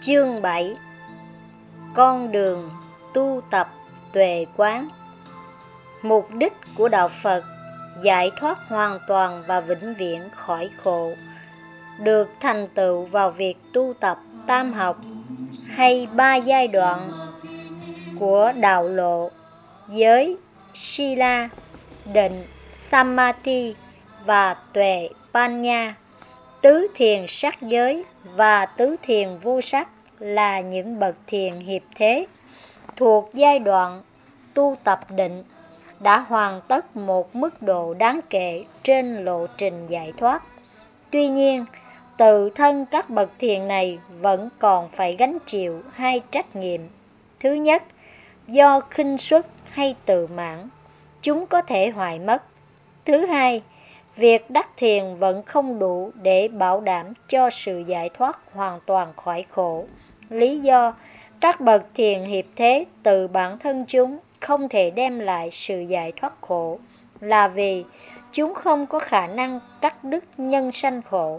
Chương 7. Con đường tu tập tuệ quán. Mục đích của Đạo Phật giải thoát hoàn toàn và vĩnh viễn khỏi khổ, được thành tựu vào việc tu tập tam học hay 3 giai đoạn của đạo lộ: giới, sila, định, samadhi và tuệ panya. Tứ thiền sắc giới và tứ thiền vô sắc là những bậc thiền hiệp thế thuộc giai đoạn tu tập định, đã hoàn tất một mức độ đáng kể trên lộ trình giải thoát. Tuy nhiên, tự thân các bậc thiền này vẫn còn phải gánh chịu hai trách nhiệm. Thứ nhất, do khinh suất hay tự mãn, chúng có thể hoại mất. Thứ hai, việc đắc thiền vẫn không đủ để bảo đảm cho sự giải thoát hoàn toàn khỏi khổ. Lý do các bậc thiền hiệp thế từ bản thân chúng không thể đem lại sự giải thoát khổ là vì chúng không có khả năng cắt đứt nhân sanh khổ.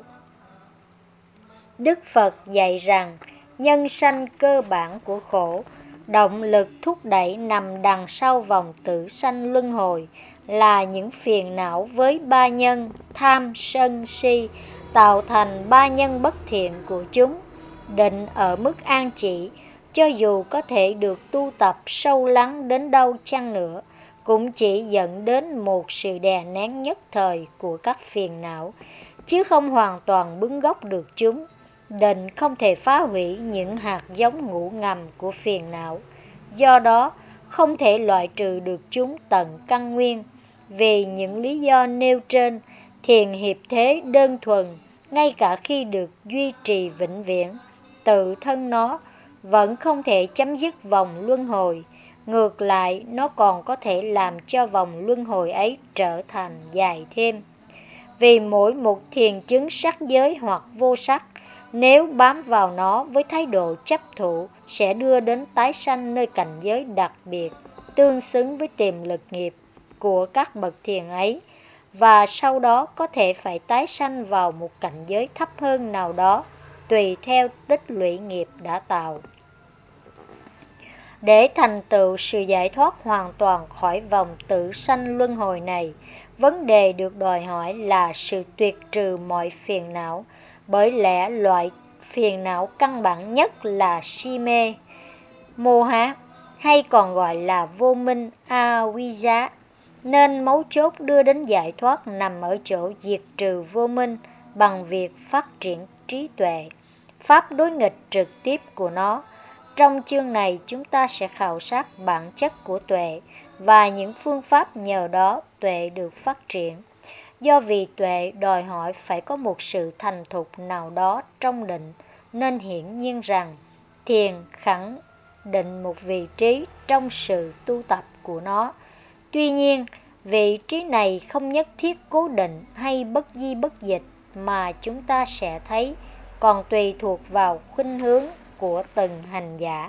Đức Phật dạy rằng nhân sanh cơ bản của khổ, động lực thúc đẩy nằm đằng sau vòng tử sanh luân hồi, là những phiền não với ba nhân tham, sân, si, tạo thành ba nhân bất thiện của chúng. Định ở mức an chỉ, cho dù có thể được tu tập sâu lắng đến đâu chăng nữa, cũng chỉ dẫn đến một sự đè nén nhất thời của các phiền não, chứ không hoàn toàn bứng gốc được chúng. Định không thể phá hủy những hạt giống ngủ ngầm của phiền não, do đó không thể loại trừ được chúng tận căn nguyên. Vì những lý do nêu trên, thiền hiệp thế đơn thuần, ngay cả khi được duy trì vĩnh viễn, tự thân nó vẫn không thể chấm dứt vòng luân hồi. Ngược lại, nó còn có thể làm cho vòng luân hồi ấy trở thành dài thêm. Vì mỗi một thiền chứng sắc giới hoặc vô sắc, nếu bám vào nó với thái độ chấp thụ, sẽ đưa đến tái sanh nơi cảnh giới đặc biệt, tương xứng với tiềm lực nghiệp của các bậc thiền ấy, và sau đó có thể phải tái sanh vào một cảnh giới thấp hơn nào đó, tùy theo tích lũy nghiệp đã tạo. Để thành tựu sự giải thoát hoàn toàn khỏi vòng tử sanh luân hồi này, vấn đề được đòi hỏi là sự tuyệt trừ mọi phiền não, bởi lẽ loại phiền não căn bản nhất là si mê, mô há, hay còn gọi là vô minh, avijja. Nên mấu chốt đưa đến giải thoát nằm ở chỗ diệt trừ vô minh bằng việc phát triển trí tuệ, pháp đối nghịch trực tiếp của nó. Trong chương này chúng ta sẽ khảo sát bản chất của tuệ và những phương pháp nhờ đó tuệ được phát triển. Do vì tuệ đòi hỏi phải có một sự thành thục nào đó trong định, nên hiển nhiên rằng thiền khẳng định một vị trí trong sự tu tập của nó. Tuy nhiên, vị trí này không nhất thiết cố định hay bất di bất dịch mà chúng ta sẽ thấy, còn tùy thuộc vào khuynh hướng của từng hành giả.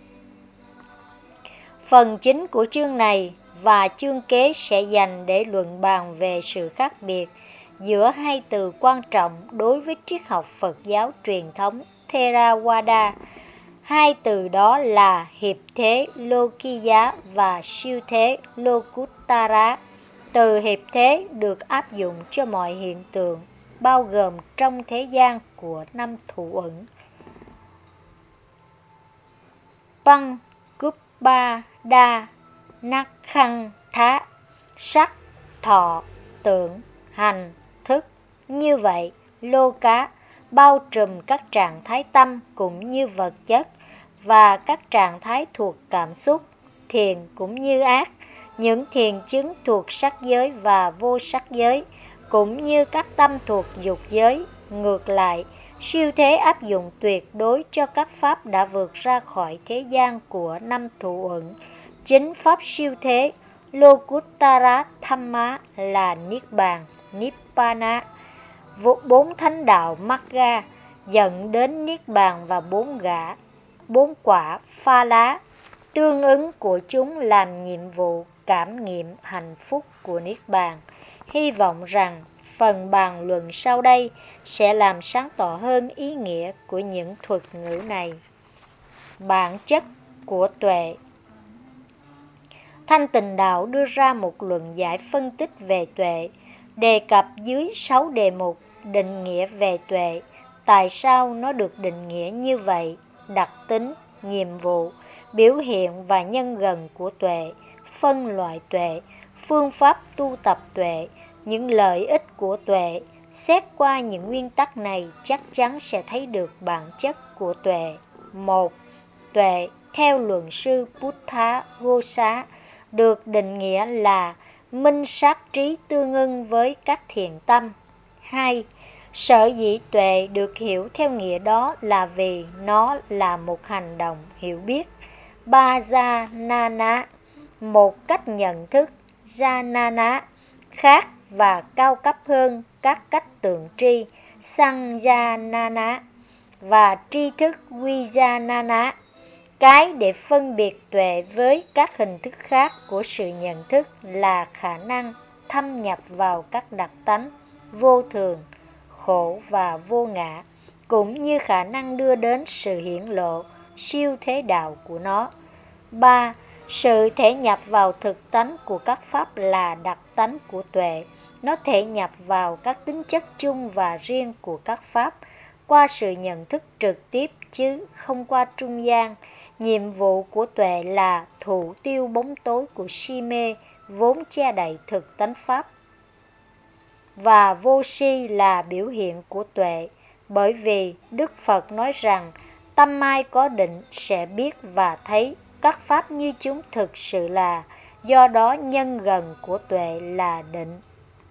Phần chính của chương này và chương kế sẽ dành để luận bàn về sự khác biệt giữa hai từ quan trọng đối với triết học Phật giáo truyền thống Theravada. Hai từ đó là hiệp thế Lokiya và siêu thế Lokuttara. Từ hiệp thế được áp dụng cho mọi hiện tượng, bao gồm trong thế gian của 5 thủ ẩn: Băng, Cúp, Ba, Đa, Nắc, Khăn, Thá, sắc, thọ, tưởng, hành, thức. Như vậy, Loka bao trùm các trạng thái tâm cũng như vật chất và các trạng thái thuộc cảm xúc, thiền cũng như ác, những thiền chứng thuộc sắc giới và vô sắc giới, cũng như các tâm thuộc dục giới. Ngược lại, siêu thế áp dụng tuyệt đối cho các pháp đã vượt ra khỏi thế gian của 5 thủ ẩn. Chính pháp siêu thế Lokuttara Dhamma là Niết Bàn, Nibbana, 4 thánh đạo Magga dẫn đến Niết Bàn và 4 quả Pha Lá tương ứng của chúng làm nhiệm vụ cảm nghiệm hạnh phúc của Niết Bàn. Hy vọng rằng phần bàn luận sau đây sẽ làm sáng tỏ hơn ý nghĩa của những thuật ngữ này. Bản chất của tuệ. Thanh Tịnh Đạo đưa ra một luận giải phân tích về tuệ, đề cập dưới 6 đề mục định nghĩa về tuệ, tại sao nó được định nghĩa như vậy, đặc tính, nhiệm vụ, biểu hiện và nhân gần của tuệ, phân loại tuệ, phương pháp tu tập tuệ, những lợi ích của tuệ. Xét qua những nguyên tắc này chắc chắn sẽ thấy được bản chất của tuệ. 1. Tuệ, theo luận sư Buddha Ghosa, được định nghĩa là minh sát trí tương ưng với các thiện tâm. 2. Sở dĩ tuệ được hiểu theo nghĩa đó là vì nó là một hành động hiểu biết. Bajanana, một cách nhận thức, Janana, khác và cao cấp hơn các cách tượng tri, Sanjanana, và tri thức Vijanana, cái để phân biệt tuệ với các hình thức khác của sự nhận thức là khả năng thâm nhập vào các đặc tánh vô thường, khổ và vô ngã, cũng như khả năng đưa đến sự hiển lộ siêu thế đạo của nó. 3. Sự thể nhập vào thực tánh của các pháp là đặc tánh của tuệ. Nó thể nhập vào các tính chất chung và riêng của các pháp qua sự nhận thức trực tiếp chứ không qua trung gian. Nhiệm vụ của tuệ là thủ tiêu bóng tối của si mê vốn che đậy thực tánh pháp. Và vô si là biểu hiện của tuệ, bởi vì Đức Phật nói rằng tâm ai có định sẽ biết và thấy các pháp như chúng thực sự là, do đó nhân gần của tuệ là định.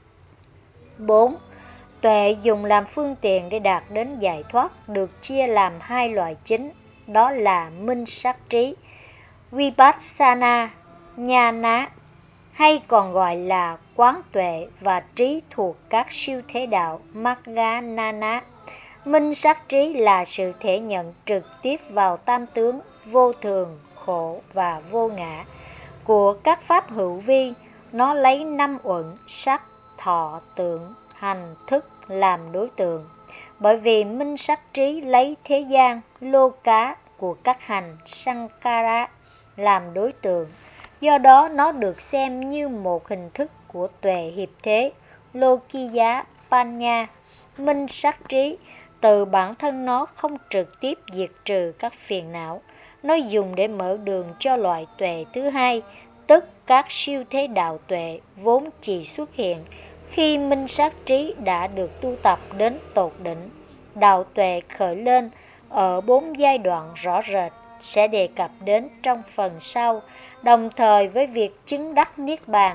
4. Tuệ dùng làm phương tiện để đạt đến giải thoát được chia làm hai loại chính, đó là minh sát trí, Vipassana Nhana, hay còn gọi là quán tuệ, và trí thuộc các siêu thế đạo Magganana. Minh sát trí là sự thể nhận trực tiếp vào tam tướng vô thường, khổ và vô ngã của các pháp hữu vi. Nó lấy 5 uẩn sắc, thọ, tưởng, hành, thức làm đối tượng. Bởi vì minh sát trí lấy thế gian, lô cá của các hành Sankara làm đối tượng, do đó nó được xem như một hình thức của tuệ hiệp thế, Lokiya Panya. Minh sát trí từ bản thân nó không trực tiếp diệt trừ các phiền não, nó dùng để mở đường cho loại tuệ thứ hai, tức các siêu thế đạo tuệ vốn chỉ xuất hiện khi minh sát trí đã được tu tập đến tột đỉnh. Đạo tuệ khởi lên ở 4 giai đoạn rõ rệt sẽ đề cập đến trong phần sau, đồng thời với việc chứng đắc niết bàn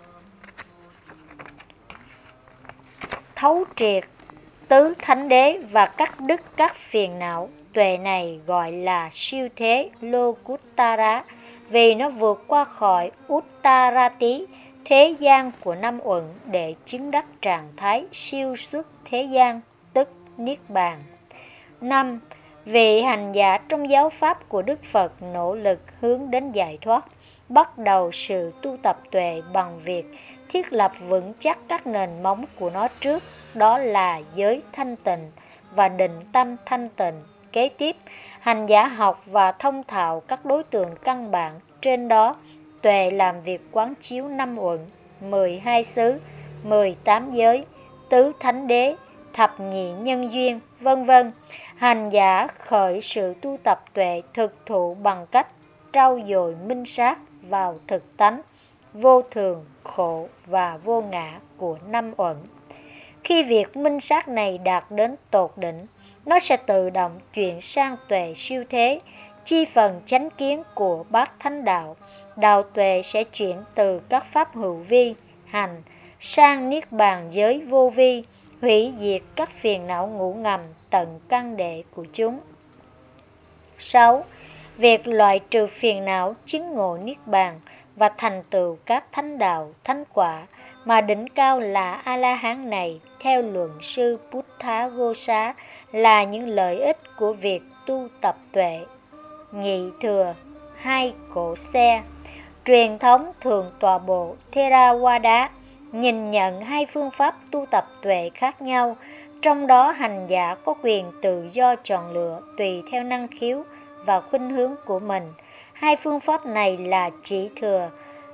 thấu triệt tứ thánh đế và cắt đứt các phiền não. Tuệ này gọi là siêu thế Lokuttara vì nó vượt qua khỏi Uttarati, thế gian của 5 uẩn, để chứng đắc trạng thái siêu xuất thế gian, tức niết bàn. 5. Vị hành giả trong giáo pháp của Đức Phật nỗ lực hướng đến giải thoát, bắt đầu sự tu tập tuệ bằng việc thiết lập vững chắc các nền móng của nó trước, đó là giới thanh tịnh và định tâm thanh tịnh. Kế tiếp, hành giả học và thông thạo các đối tượng căn bản, trên đó tuệ làm việc quán chiếu 5 uẩn, 12 xứ, 18 giới, tứ thánh đế, thập nhị nhân duyên, vân vân. Hành giả khởi sự tu tập tuệ thực thụ bằng cách trau dồi minh sát vào thực tánh vô thường, khổ và vô ngã của 5 uẩn. Khi việc minh sát này đạt đến tột đỉnh, nó sẽ tự động chuyển sang tuệ siêu thế, chi phần chánh kiến của bát thánh đạo. Đạo tuệ sẽ chuyển từ các pháp hữu vi, hành, sang niết bàn giới vô vi, hủy diệt các phiền não ngủ ngầm tận căn đệ của chúng. 6. Việc loại trừ phiền não, chứng ngộ niết bàn và thành tựu các thánh đạo, thánh quả, mà đỉnh cao là A-la-hán này, theo luận sư Buddha Ghosa, là những lợi ích của việc tu tập tuệ. Nhị thừa 2 cỗ xe. Truyền thống thường tọa bộ Theravada nhìn nhận hai phương pháp tu tập tuệ khác nhau, trong đó hành giả có quyền tự do chọn lựa tùy theo năng khiếu và khuynh hướng của mình. Hai phương pháp này là chỉ thừa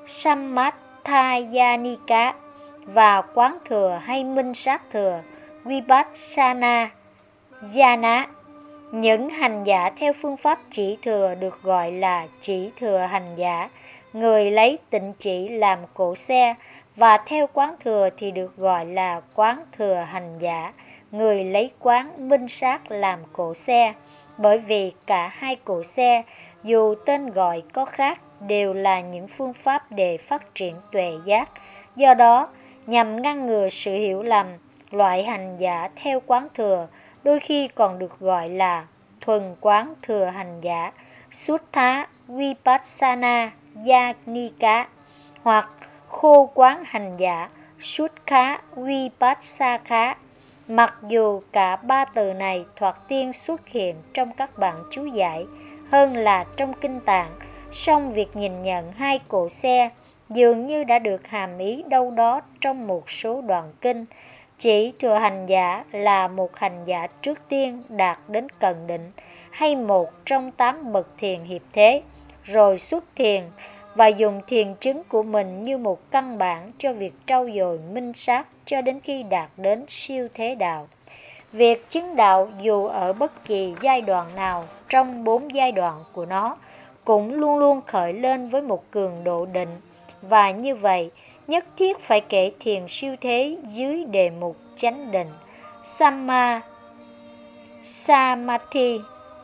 Samatthayānika và quán thừa hay minh sát thừa Vipassana Jhana. Những hành giả theo phương pháp chỉ thừa được gọi là chỉ thừa hành giả, người lấy tịnh chỉ làm cỗ xe, và theo quán thừa thì được gọi là quán thừa hành giả, người lấy quán minh sát làm cỗ xe. Bởi vì cả hai cỗ xe, dù tên gọi có khác, đều là những phương pháp để phát triển tuệ giác. Do đó, nhằm ngăn ngừa sự hiểu lầm, loại hành giả theo quán thừa đôi khi còn được gọi là thuần quán thừa hành giả Suttha Vipassana Yanika, hoặc khô quán hành giả Sukkha Vipassaka. Mặc dù cả ba từ này thoạt tiên xuất hiện trong các bản chú giải hơn là trong kinh tạng, song việc nhìn nhận hai cỗ xe dường như đã được hàm ý đâu đó trong một số đoạn kinh. Chỉ thừa hành giả là một hành giả trước tiên đạt đến cần định, hay một trong 8 bậc thiền hiệp thế, rồi xuất thiền và dùng thiền chứng của mình như một căn bản cho việc trau dồi minh sát cho đến khi đạt đến siêu thế đạo. Việc chứng đạo dù ở bất kỳ giai đoạn nào trong 4 giai đoạn của nó cũng luôn luôn khởi lên với một cường độ định, và như vậy nhất thiết phải kể thiền siêu thế dưới đề mục chánh định Samma Samadhi,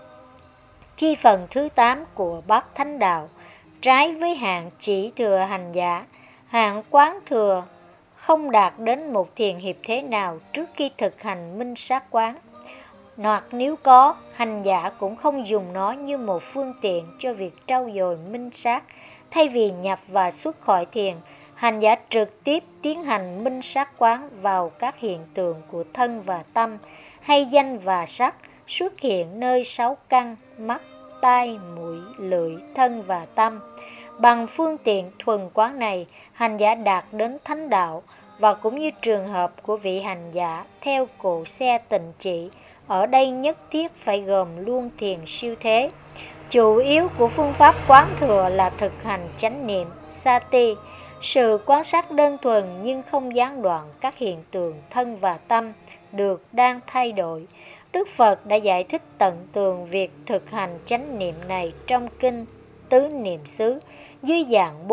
chi phần thứ 8 của Bát Thánh Đạo. Trái với hạng chỉ thừa hành giả, hạng quán thừa không đạt đến một thiền hiệp thế nào trước khi thực hành minh sát quán, hoặc nếu có, hành giả cũng không dùng nó như một phương tiện cho việc trau dồi minh sát. Thay vì nhập và xuất khỏi thiền, hành giả trực tiếp tiến hành minh sát quán vào các hiện tượng của thân và tâm, hay danh và sắc xuất hiện nơi 6 căn: mắt, tai, mũi, lưỡi, thân và tâm. Bằng phương tiện thuần quán này, hành giả đạt đến thánh đạo. Và cũng như trường hợp của vị hành giả theo cỗ xe tịnh chỉ, ở đây nhất thiết phải gồm luôn thiền siêu thế. Chủ yếu của phương pháp quán thừa là thực hành chánh niệm Sati, sự quan sát đơn thuần nhưng không gián đoạn các hiện tượng thân và tâm được đang thay đổi. Đức Phật đã giải thích tận tường việc thực hành chánh niệm này trong kinh Tứ Niệm xứ dưới dạng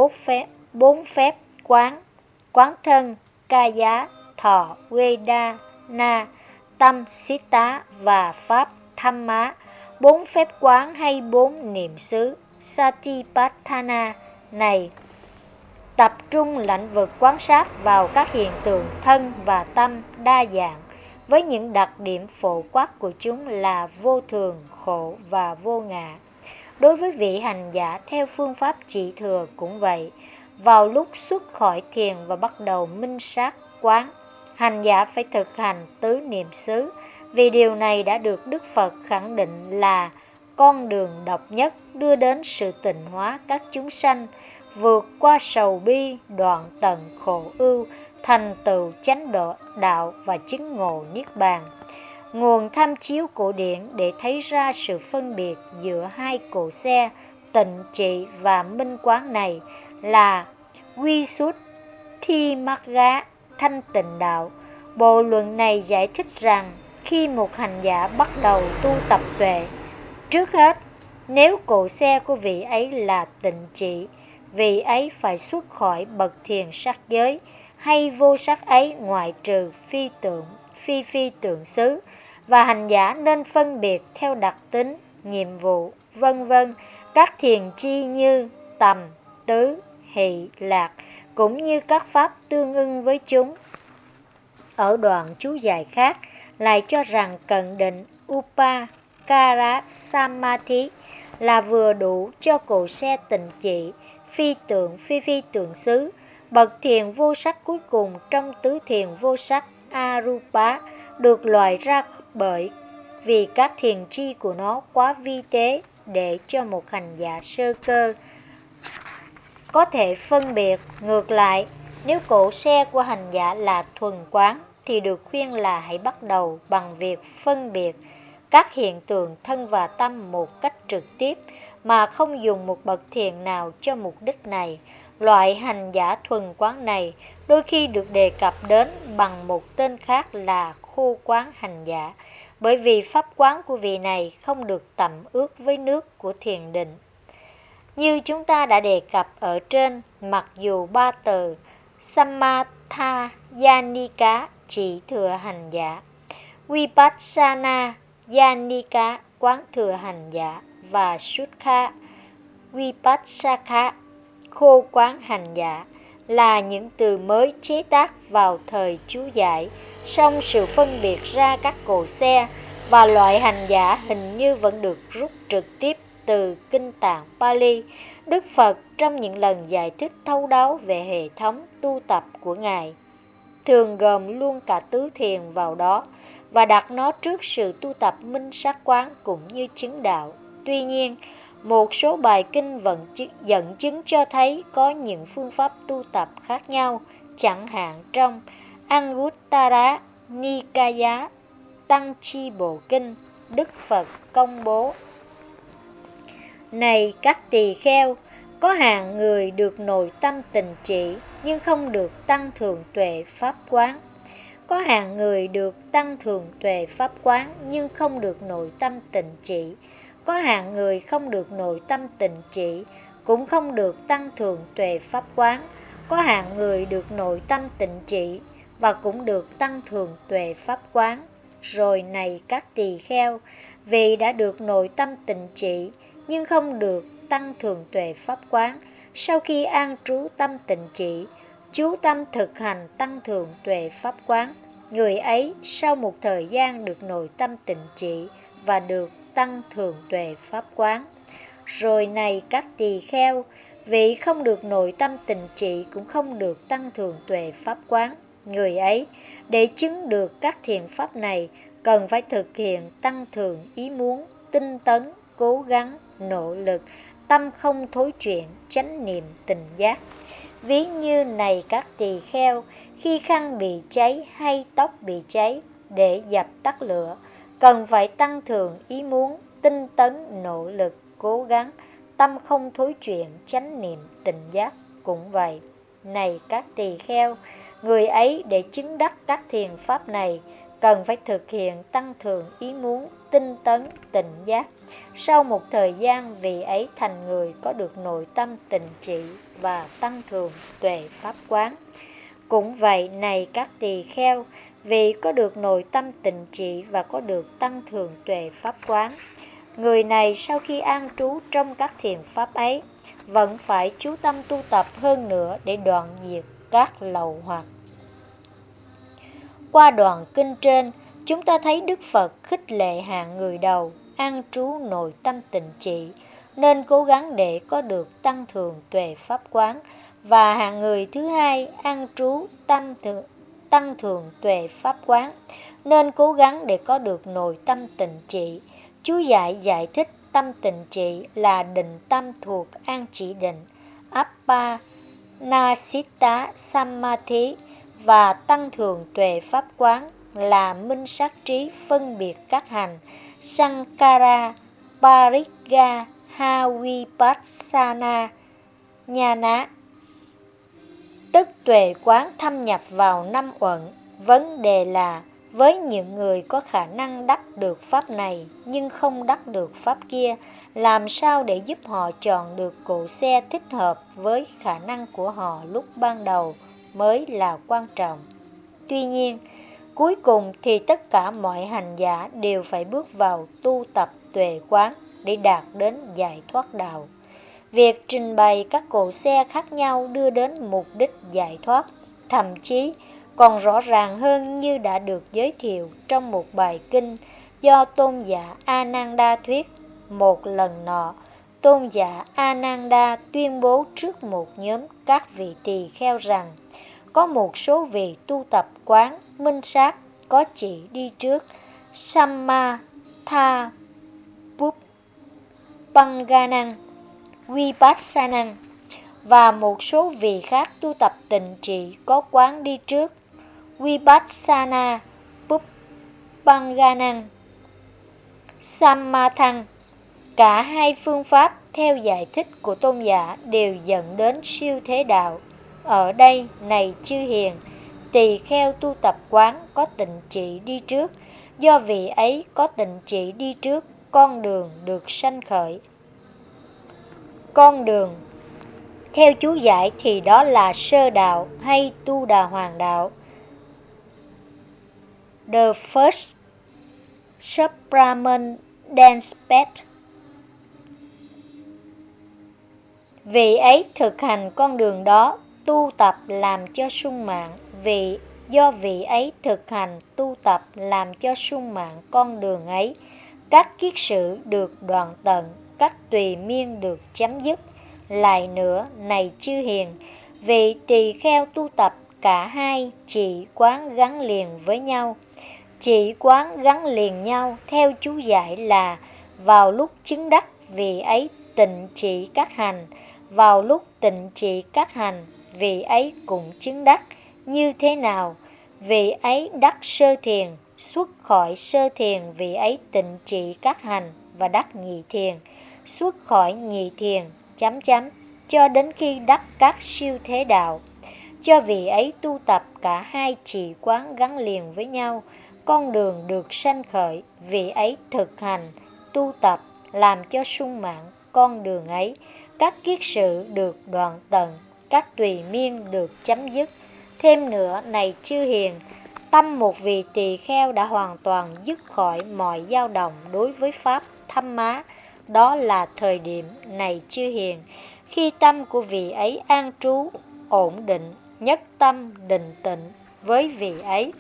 4 phép quán: quán thân, Kaya, thọ, Vedana, tâm, Siddha và pháp Dhamma. 4 phép quán hay 4 niệm xứ Satipatthana này tập trung lãnh vực quan sát vào các hiện tượng thân và tâm đa dạng, với những đặc điểm phổ quát của chúng là vô thường, khổ và vô ngã. Đối với vị hành giả theo phương pháp chỉ thừa cũng vậy. Vào lúc xuất khỏi thiền và bắt đầu minh sát quán, hành giả phải thực hành tứ niệm xứ, vì điều này đã được Đức Phật khẳng định là con đường độc nhất đưa đến sự tịnh hóa các chúng sanh, vượt qua sầu bi, đoạn tận khổ ưu, thành tựu chánh đạo và chứng ngộ niết bàn. Nguồn tham chiếu cổ điển để thấy ra sự phân biệt giữa hai cỗ xe tịnh trị và minh quán này là Visuddhimagga, thanh tịnh đạo. Bộ luận này giải thích rằng khi một hành giả bắt đầu tu tập tuệ, trước hết, nếu cỗ xe của vị ấy là tịnh trị, vị ấy phải xuất khỏi bậc thiền sắc giới, hay vô sắc ấy ngoại trừ phi tượng xứ, và hành giả nên phân biệt theo đặc tính, nhiệm vụ, vân vân các thiền chi như tầm, tứ, hỷ, lạc, cũng như các pháp tương ưng với chúng. Ở đoạn chú giải khác lại cho rằng cận định Upakara Samadhi là vừa đủ cho cỗ xe tịnh trị, phi tượng xứ. Bậc thiền vô sắc cuối cùng trong tứ thiền vô sắc Arupa được loại ra bởi vì các thiền tri của nó quá vi tế để cho một hành giả sơ cơ có thể phân biệt. Ngược lại, Nếu cỗ xe của hành giả là thuần quán thì được khuyên là hãy bắt đầu bằng việc phân biệt các hiện tượng thân và tâm một cách trực tiếp mà không dùng một bậc thiền nào cho mục đích này. Loại hành giả thuần quán này đôi khi được đề cập đến bằng một tên khác là khô quán hành giả, bởi vì pháp quán của vị này không được tẩm ướt với nước của thiền định. Như chúng ta đã đề cập ở trên, mặc dù ba từ Samatha Yanika chỉ thừa hành giả, Vipassana Yanika quán thừa hành giả và Sukkha Vipassaka khô quán hành giả là những từ mới chế tác vào thời chú giải, song sự phân biệt ra các cỗ xe và loại hành giả hình như vẫn được rút trực tiếp từ kinh tạng Pali. Đức Phật trong những lần giải thích thấu đáo về hệ thống tu tập của Ngài thường gồm luôn cả tứ thiền vào đó và đặt nó trước sự tu tập minh sát quán cũng như chứng đạo. Tuy nhiên, một số bài kinh vẫn dẫn chứng cho thấy có những phương pháp tu tập khác nhau, chẳng hạn trong Anguttara Nikaya Tăng Chi Bộ Kinh, Đức Phật công bố: Này các tỳ kheo, có hạng người được nội tâm tình trị nhưng không được tăng thường tuệ pháp quán. Có hạng người được tăng thường tuệ pháp quán nhưng không được nội tâm tịnh trị. Có hạng người không được nội tâm tịnh trị, cũng không được tăng thường tuệ pháp quán. Có hạng người được nội tâm tịnh trị và cũng được tăng thường tuệ pháp quán. Rồi này các tỳ kheo, vì đã được nội tâm tịnh trị nhưng không được tăng thường tuệ pháp quán, sau khi an trú tâm tịnh trị, chú tâm thực hành tăng thường tuệ pháp quán, người ấy sau một thời gian được nội tâm tịnh trị và được tăng thường tuệ pháp quán. Rồi này các tỳ kheo, vị không được nội tâm tịnh trị cũng không được tăng thường tuệ pháp quán, người ấy để chứng được các thiền pháp này cần phải thực hiện tăng thường ý muốn, tinh tấn, cố gắng, nỗ lực, tâm không thối chuyển, chánh niệm tỉnh giác. Ví như này các tỳ kheo, khi khăn bị cháy hay tóc bị cháy, để dập tắt lửa, cần phải tăng thường ý muốn, tinh tấn, nỗ lực, cố gắng, tâm không thối chuyển, chánh niệm tỉnh giác. Cũng vậy, này các tỳ kheo, người ấy để chứng đắc các thiền pháp này cần phải thực hiện tăng thường ý muốn, tinh tấn, tỉnh giác. Sau một thời gian, vị ấy thành người có được nội tâm tịnh trị và tăng thường tuệ pháp quán. Cũng vậy, này các tỳ kheo, vị có được nội tâm tịnh trị và có được tăng thường tuệ pháp quán, người này sau khi an trú trong các thiền pháp ấy vẫn phải chú tâm tu tập hơn nữa để đoạn diệt các lậu hoặc. Qua đoạn kinh trên, chúng ta thấy Đức Phật khích lệ hạng người đầu an trú nội tâm tịnh trị nên cố gắng để có được tăng thường tuệ pháp quán, và hạng người thứ hai an trú tăng thường tuệ pháp quán nên cố gắng để có được nội tâm tịnh trị. Chú giải thích tâm tịnh trị là định tâm thuộc an chỉ định Appanasitta Samadhi, và tăng thường tuệ pháp quán là minh sát trí phân biệt các hành Sankara Parigga Vipassana Nhana, tức tuệ quán thâm nhập vào năm uẩn. Vấn đề là với những người có khả năng đắc được pháp này nhưng không đắc được pháp kia, làm sao để giúp họ chọn được cỗ xe thích hợp với khả năng của họ lúc ban đầu mới là quan trọng. Tuy nhiên, cuối cùng thì tất cả mọi hành giả đều phải bước vào tu tập tuệ quán để đạt đến giải thoát đạo. Việc trình bày các cỗ xe khác nhau đưa đến mục đích giải thoát, thậm chí còn rõ ràng hơn như đã được giới thiệu trong một bài kinh do tôn giả Ananda thuyết. Một lần nọ, tôn giả Ananda tuyên bố trước một nhóm các vị tỳ kheo rằng có một số vị tu tập quán minh sát có chỉ đi trước Samatha Panganang Vipassana, và một số vị khác tu tập tịnh trị có quán đi trước, Vipassana, Pupanganang, Samatthang. Cả hai phương pháp theo giải thích của tôn giả đều dẫn đến siêu thế đạo. Ở đây, này chư hiền, tỳ kheo tu tập quán có tịnh trị đi trước, do vị ấy có tịnh trị đi trước, con đường được sanh khởi. Con đường theo chú giải thì đó là sơ đạo hay tu đà hoàng đạo. The first Brahman dance path. Vị ấy thực hành con đường đó, tu tập làm cho sung mãn. Do vị ấy thực hành tu tập làm cho sung mãn con đường ấy, các kiết sử được đoạn tận, các tùy miên được chấm dứt. Lại nữa, này chư hiền, vị tỳ kheo tu tập cả hai chỉ quán gắn liền với nhau. Chỉ quán gắn liền nhau theo chú giải là vào lúc chứng đắc vị ấy tịnh trị các hành, vào lúc tịnh trị các hành vị ấy cũng chứng đắc. Như thế nào? Vị ấy đắc sơ thiền, xuất khỏi sơ thiền vị ấy tịnh trị các hành và đắc nhị thiền, xuất khỏi nhị thiền cho đến khi đắc các siêu thế đạo. Cho vị ấy tu tập cả hai trì quán gắn liền với nhau, con đường được sanh khởi. Vị ấy thực hành tu tập làm cho sung mãn con đường ấy, các kiết sử được đoạn tận, các tùy miên được chấm dứt. Thêm nữa, này chư hiền, tâm một vị tỳ kheo đã hoàn toàn dứt khỏi mọi dao động đối với pháp thăm má. Đó là thời điểm, này chư hiền, khi tâm của vị ấy an trú, ổn định, nhất tâm, định tịnh với vị ấy.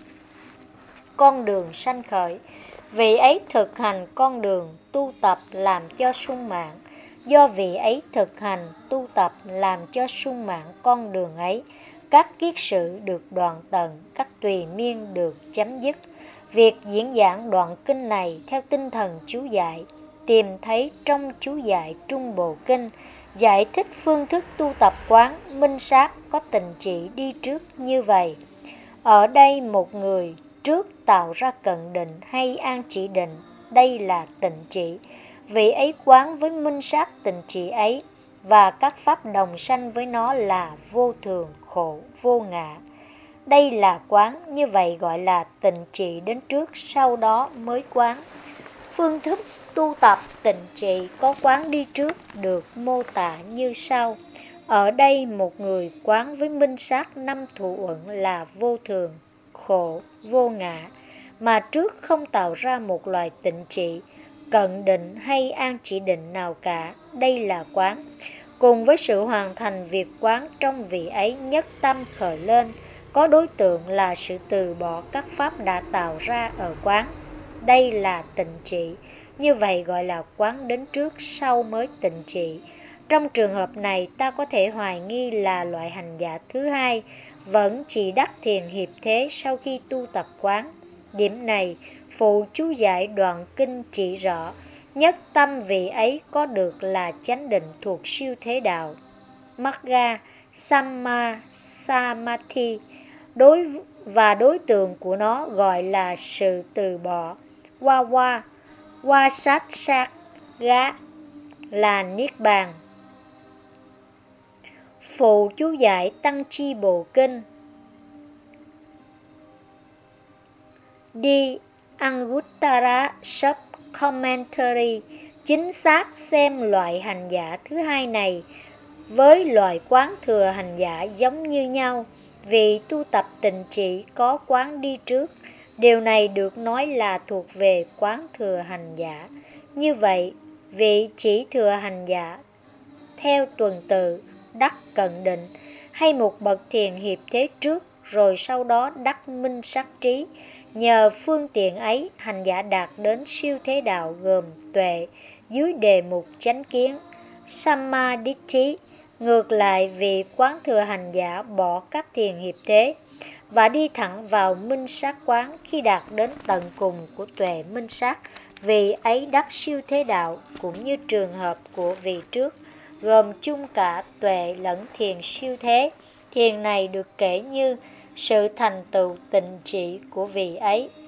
Con đường sanh khởi, vị ấy thực hành con đường tu tập làm cho sung mãn. Do vị ấy thực hành tu tập làm cho sung mãn con đường ấy, các kiết sử được đoạn tận, các tùy miên được chấm dứt. Việc diễn giảng đoạn kinh này theo tinh thần chú giải tìm thấy trong chú giải Trung Bộ Kinh, giải thích phương thức tu tập quán minh sát có tịnh trị đi trước như vậy. Ở đây một người trước tạo ra cận định hay an chỉ định, đây là tịnh trị. Vị ấy quán với minh sát tịnh trị ấy và các pháp đồng sanh với nó là vô thường, khổ, vô ngã. Đây là quán, như vậy gọi là tịnh trị đến trước, sau đó mới quán. Phương thức tu tập tịnh trị có quán đi trước được mô tả như sau. Ở đây một người quán với minh sát năm thủ uẩn là vô thường, khổ, vô ngã, mà trước không tạo ra một loại tịnh trị, cận định hay an chỉ định nào cả. Đây là quán. Cùng với sự hoàn thành việc quán trong vị ấy nhất tâm khởi lên, có đối tượng là sự từ bỏ các pháp đã tạo ra ở quán. Đây là tịnh trị. Như vậy gọi là quán đến trước, sau mới tịnh trị. Trong trường hợp này, ta có thể hoài nghi là loại hành giả thứ hai vẫn chỉ đắc thiền hiệp thế sau khi tu tập quán. Điểm này, phụ chú giải đoạn kinh chỉ rõ, nhất tâm vị ấy có được là chánh định thuộc siêu thế đạo, Magga, Samma, Samadhi, và đối tượng của nó gọi là sự từ bỏ, Vasatsaga, là Niết Bàn. Phụ chú giải Tăng Chi Bộ Kinh. The Anguttara Sub Commentary chính xác xem loại hành giả thứ hai này với loại quán thừa hành giả giống như nhau, vì tu tập tịnh trị có quán đi trước. Điều này được nói là thuộc về quán thừa hành giả. Như vậy, vị chỉ thừa hành giả theo tuần tự đắc cận định hay một bậc thiền hiệp thế trước, rồi sau đó đắc minh sát trí. Nhờ phương tiện ấy, hành giả đạt đến siêu thế đạo gồm tuệ dưới đề mục chánh kiến, Samadhi. Ngược lại, vị quán thừa hành giả bỏ các thiền hiệp thế và đi thẳng vào minh sát quán. Khi đạt đến tận cùng của tuệ minh sát, vị ấy đắc siêu thế đạo, cũng như trường hợp của vị trước. gồm chung cả tuệ lẫn thiền siêu thế. Thiền này được kể như sự thành tựu tịnh trị của vị ấy.